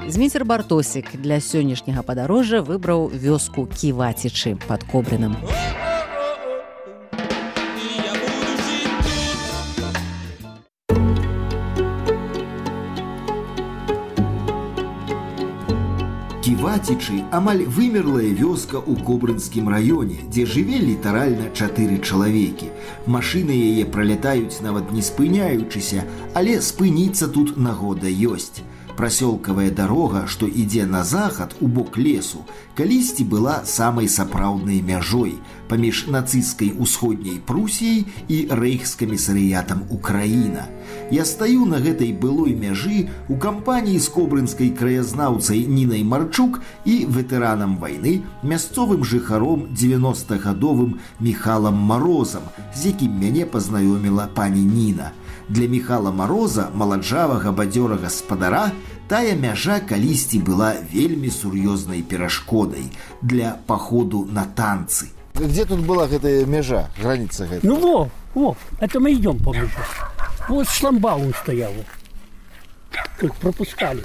Зміцер Бартосік для сённяшняга падарожжа выбраў вёску Ківацічы пад Кобрыным. Ківацічы амаль вымерлая вёска ў Кобрынскім раёне, дзе жыве літаральна 4 чалавекі. Машыны яе пралятаюць нават не спыняючыся, але спыніцца тут нагода ёсць. Прасёлкавая дарога, што ідзе на захад у бок лесу, калісьці была самай сапраўднай мяжой паміж нацысцкай усходняй Прусіяй і рэйхскамісарыятам Украіна. Я стаю на гэтай былой мяжы у кампаніі з кобрынскай краязнаўцай Нінай Марчук і ветэранам вайны, мясцовым жыхаром 90-гадовым Міхалам Марозам, з якім мяне пазнаёміла пані Ніна. Для Міхала Мароза, маладжавага бадзёра гаспадара, тая мяжа калісьці была вельмі сур'ёзнай перашкодай для паходу на танцы. Где тут была гэтая мяжа, граница гэтая? Ну во, это мы идем по мяже. Вот шламбаум стоял. Тут пропускали.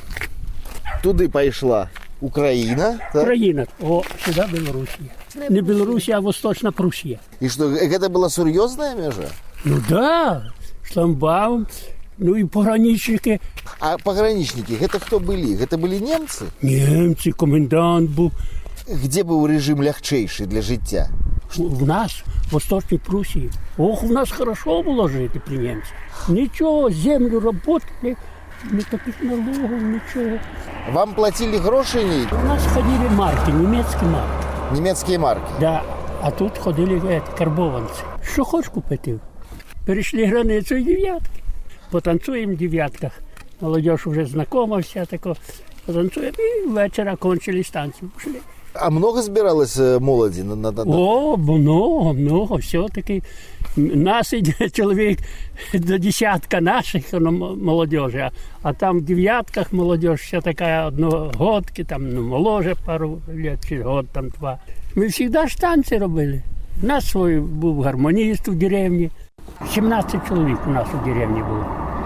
Туды пайшла Украина. Так? Украина, сюда Белоруссия. Не Белоруссия, а Восточная Пруссия. И что, это была сур'ёзная мяжа? Ну да, шламбаум, ну и пограничники. А пограничники, это кто были? Это были немцы? Немцы, комендант был. Где был режим лягчайший для життя? У нас, в Восточной Пруссии. Ох, у нас хорошо было жить при немцах. Ничего, землю работали, никаких налогов, ничего. Вам платили гроши? У нас ходили марки, немецкие марки. Немецкие марки? Да, а тут ходили карбованцы. Что хочешь купить? Перешли границу и девятки. Потанцуем в девятках. Молодежь уже знакома вся, такое. Потанцуем и вечера кончились танцы. Ушли. А много збиралось молоді? О, много, все-таки. Нас идет человек до десятка наших молодежи, а там в девятках молодежь вся такая одногодки, там моложе пару лет, год, там 2. Мы всегда танцы робили. У нас свой был гармонист в деревне. 17 человек у нас в деревне было.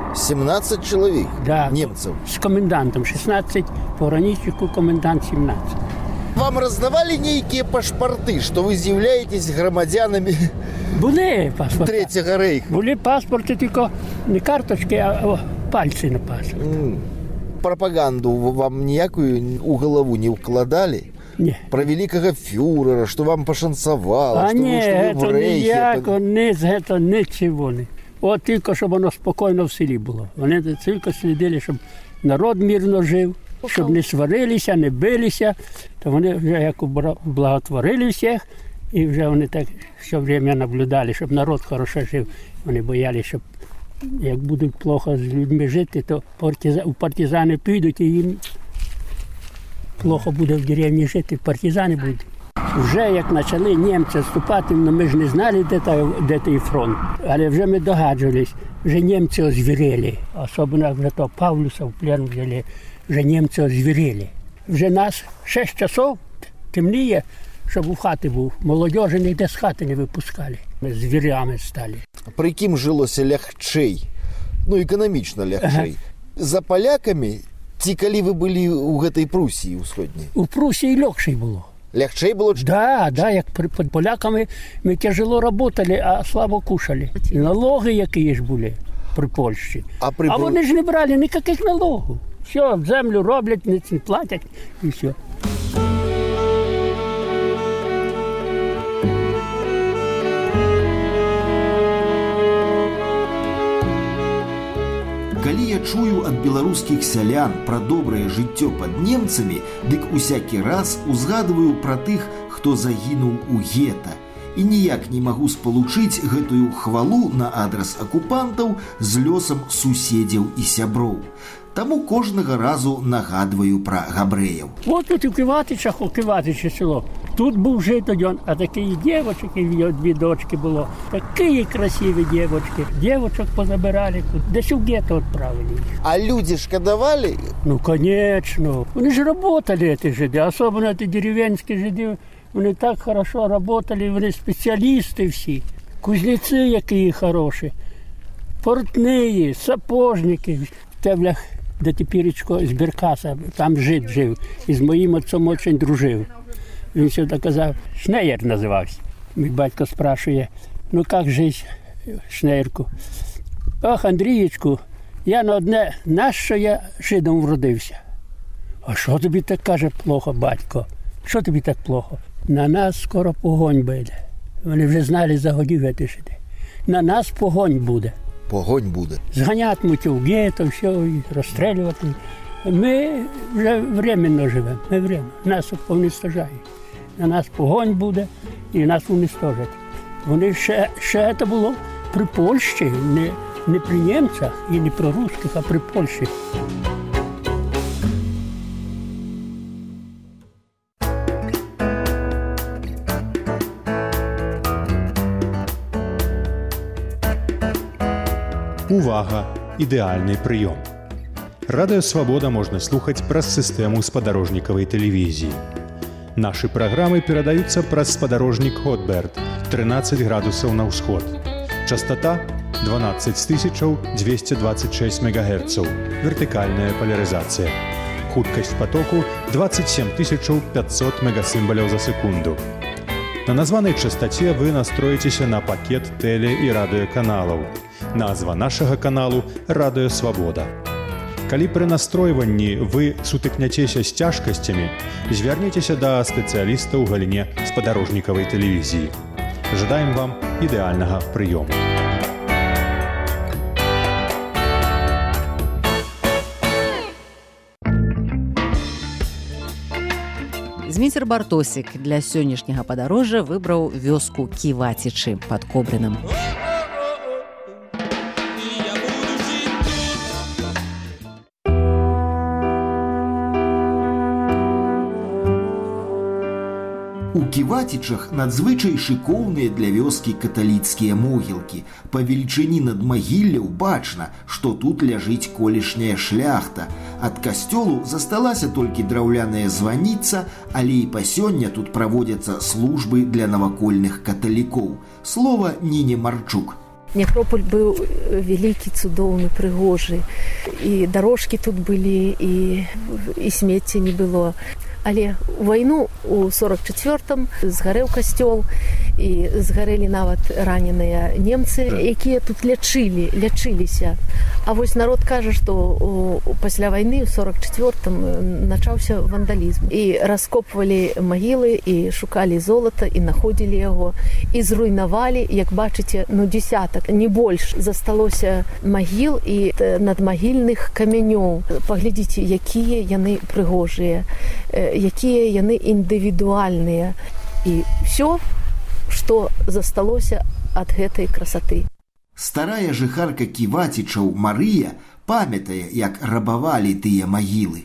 17 человек? Да. Немцев? С комендантом 16, пограничнику комендант 17. Вам раздавали некие пашпорты, что вы являетесь громадянами Були паспорти. Третього рейху? Були паспорти, тільки не карточки, а пальці на паспорт. Пропаганду вам ніякую у голову не вкладали? Ні. Про великого фюрера, что вам пошансовало, а что ні, вы в рейхе. Це нічого не. От тільки, щоб воно спокійно в селі було. Вони тільки слідили, щоб народ мирно жив, щоб не сварилися, не билися. То вони вже як благотворили всіх, і вже вони так все время наблюдали, щоб народ хорошо жив. Вони боялися, щоб як будуть плохо з людьми жити, то партизани підуть і їм плохо буде в деревні жити, партизани будуть. Вже як почали німці вступати, ми ж не знали, де той фронт. Але вже ми догаджувались, вже німці озвірели. Особливо вже то Павлюса в плен взяли, вже німці озвірели. Вже нас 6 часов темніє, щоб у хаті був. Молодежі ніде з хати не випускали. Ми звірями стали. При яким жилося лягчей? Ну, економічно лягчей. За поляками, ті, коли ви були у гэтай Прусії усходній? У Прусії легче було. Лягчей було? Да, як під поляками ми тяжело працювали, а слабо кушали. І налоги які ж були при Польщі. А вони ж не брали ніяких налогів. Все, землю роблять, не платять і все. Калі я чую ад беларускіх сялян пра добрае жыццё пад немцамі, дык усякі раз узгадываю пра тых, хто загінуў у гета. І ніяк не магу спалучыць гэтую хвалу на адрас акупантаў з лёсам суседзяў і сяброў. Таму кожнага разу нагадваю пра габрэяў. Вот тут у Киватичі село. Тут був житодьон, а такі дівчатки, 2 дочки було. Такі красиві дівчатки. Дівчаток позабирали тут, десь у гетто відправили їх. А люди шкодували? Ну, конечно. Вони ж працювали, ці жиди, особливо ці деревенські жиди. Вони так хорошо працювали, вони спеціалісти всі. Кузнеці які хороші, портні, сапожники. В теблях де теперечко з Беркаса, там жид жив. І з моїм отцом дуже дружив. Він сюди казав, Шнеєр називався. Мій батько спрашує, ну як жить, Шнеєрку? Ох, Андрієчку, я на одне, нащо я жидом вродився? А що тобі так каже плохо, батько? Що тобі так плохо? На нас скоро погонь буде. Вони вже знали за годів ці жиди. На нас погонь буде. Погонь буде. Зганятимуть у гетто, все, і розстрілювати. Ми вже временно живемо, ми временно. Нас уничтожають. На нас погонь буде і нас уничтожать. Вони ще це було при Польщі, не при німцях і не при русских, а при Польщі. Увага! Ідэальны прыём. Радыё Свабода можна слухаць праз сістэму спадарожнікавай тэлевізіі. Нашы праграмы перадаюцца праз спадарожнік Хотберд, 13 градусаў на ўсход. Частата 12226 МГц, вертыкальная палярызацыя. Хуткасць патоку 27500 мегасімбаляў за секунду. На названай частаце вы настроіцеся на пакет тэле- і радыёканалаў. Назва нашага каналу «Радыё Свабода». Калі пры настройванні вы сутыкняцеся з цяжкасцямі, звярніцеся да спецыяліста ў галіне спадарожнікавай тэлевізіі. Жадаем вам ідэальнага прыёму. Зміцер Бартосік для сённяшняга падарожжа выбраў вёску Ківацічы пад Кобрынам. У Ківацічах надзвычай шыкоўныя для вёскі каталіцкія могілкі. Па велічыні надмагілляў бачна, што тут ляжыць колішняя шляхта. Ад касцёлу засталася толькі драўляная званіца, але і па сёння тут праводзяцца службы для навакольных каталікоў. Слова Ніне Марчук. Некрополь быў вялікі, цудоўны, прыгожы. І дарожкі тут былі, і смецця не было. Але у вайну у 44-м згарэў касцёл і згарэлі нават раненыя немцы, якія тут лячыліся. А вось народ кажа, што пасля вайны ў 44-м начаўся вандалізм. І раскопвалі магілы, і шукалі золата, і находзілі яго, і зруйнавалі, як бачыце, десятак, не больш. Засталося магіл і надмагільных камянёў. Паглядзіце, якія яны прыгожыя, якія яны індывідуальныя. І ўсё, што засталося ад гэтай красоты. Старая жыхарка Ківацічаў Марыя памятае, як рабавалі тыя магілы.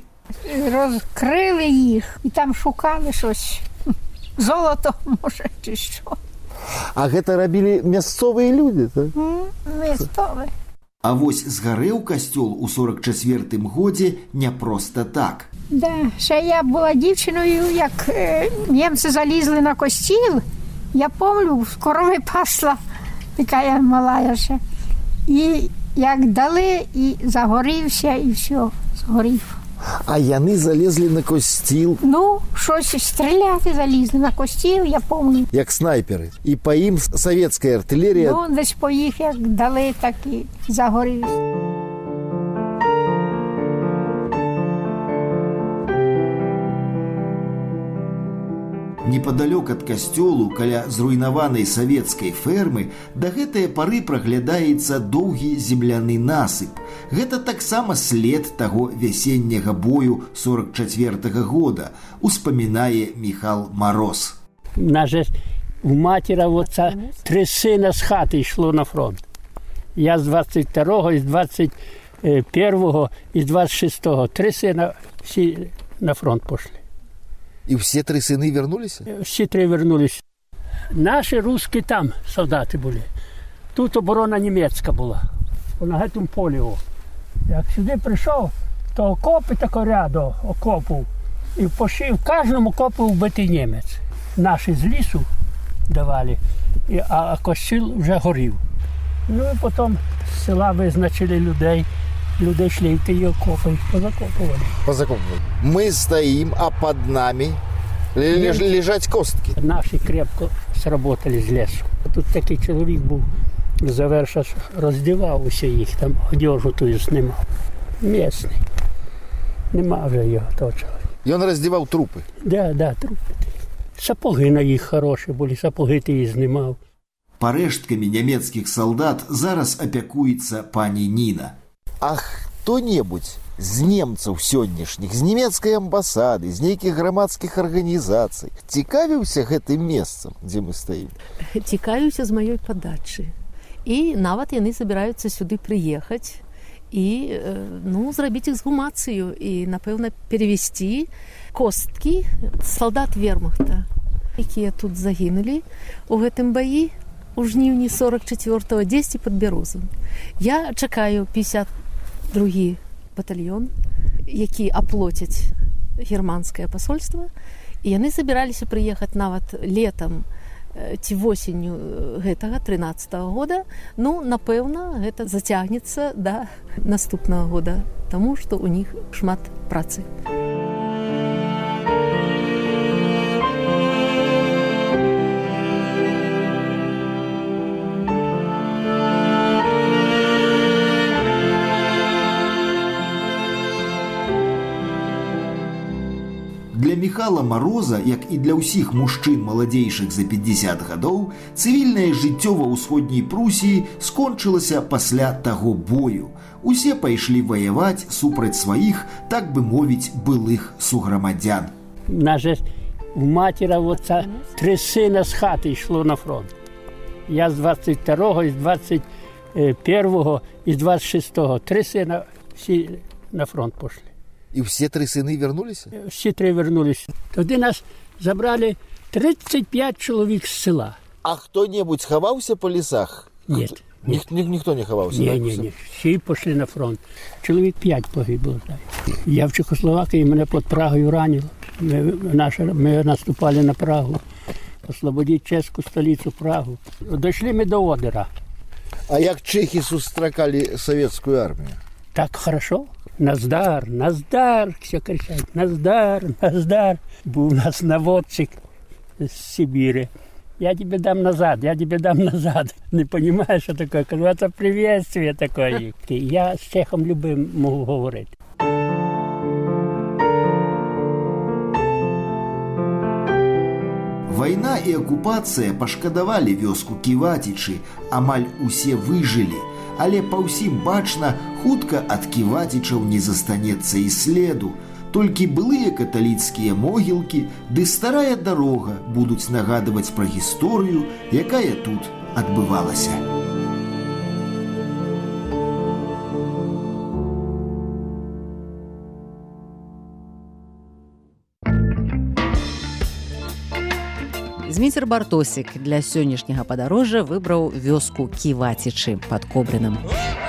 Розкрили їх і там шукали щось. Золото, може, чи що. А гэта рабілі мясцовыя людзі, так? Мясцові. А вось згарэў касцёл у 44-м годзе не проста так. Да, ще я була дівчиною, як німці залізли на костіл. Я пам'ятаю, корови пасла, така я мала ще. І як дали, і загорівся, і все, згорів. А яны залезли на костіл. Ну, щось стріляти залізли на костіл, я пам'ятаю. Як снайпери. І по їм совєтська артилерія. Ну, десь по їх як дали, так і загорівся. Непадалёк ад касцёлу, каля зруйнаванай савецкай фермы, да гэтай пары праглядаецца доўгі земляны насып. Гэта таксама след таго вясенняга бою 44-го года, успамінае Міхал Мароз. Наже у матіра отца 3 сина з хати йшло на фронт. Я з 22-го, з 21-го, і з 26-го. 3 сина всі на фронт пішли. І всі 3 сини вернулися? Всі 3 вернулись. Наші русські там солдати були. Тут оборона німецька була. На цьому полі. Як сюди прийшов, то окопи тако ряду окопів. І в кожному окопу вбитий німець. Наші з лісу давали, а костіл вже горів. Ну і потім з села визначили людей, Люди йшли в ті окопи, їх позакопували. Позакопывали. Мы стоим, а под нами лежать костки. Наші крепко сработали з лісу. Тут такий чоловік був, заверша роздівав усе їх, там одежу ту знімав. Місний. Нема вже його того чоловіка. И он раздевал трупы. Да, трупи. Сапоги на їх хороші були, сапоги ти їх знімав. Парэшткамі нямецкіх салдат зараз апякуецца пані Ніна. А хто-небудзь з немцаў сённяшніх, з нямецкай амбасады, з нейкіх грамадскіх арганізацый цікавіўся гэтым месцам, дзе мы стаім? Цікавіўся з маёй падачы. І нават яны забіраюцца сюды прыехаць і зрабіць эксгумацыю і, напэўна, перевесці косткі салдат вермахта, якія тут загінулі у гэтым баі у жніўні 44-го дзесьці пад Бярозам. Я чакаю 52-гі батальён, які аплоцяць германскае пасольства, і яны забіраліся прыехаць нават летам ці восенню гэтага 13-го года. Напэўна, гэта зацягнецца да наступнага года, таму што ў них шмат працы. Для Міхала Мароза, як і для ўсіх мужчын маладзейшых за 50 гадоў, цывільнае жыццё ва ўсходняй Прусіі скончылася пасля таго бою. Усе пайшлі ваяваць супраць сваіх, так бы мовіць, былых суграмадзян. Наже у матера отца 3 сина з хати йшло на фронт. Я з 22-го, з 21-го і з 26-го. 3 сина всі на фронт пішли. І всі 3 сини вернулися? Всі 3 вернулися. Тоді нас забрали 35 чоловік з села. А хто-небудь сховався по лісах? Ні. Ніхто не ховався? Ні. Всі пішли на фронт. Чоловік 5 погибло. Я в Чехословакії, мене під Прагою ранило. Ми наступали на Прагу. Освободити чеську столицю Прагу. Дійшли ми до Одера. А як чехи зустрічали совєтську армію? Так хорошо. Наздар, Наздар, все кричать, Наздар, Наздар. Був у нас наводчик з Сибири. Я тебе дам назад. Не понимаешь, что такое? Кажу, это приветствие такое. Я з чехом любим можу говорити. Вайна і акупацыя пашкадавалі вёску Ківацічы, амаль усе выжылі, але па ўсім бачна, хутка ад ківацічаў не застанецца і следу. Толькі былыя каталіцкія могілкі ды старая дарога будуць нагадваць пра гісторыю, якая тут адбывалася. Зміцер Бартосік для сённяшняга падарожжа выбраў вёску Ківацічы пад Кобрынам.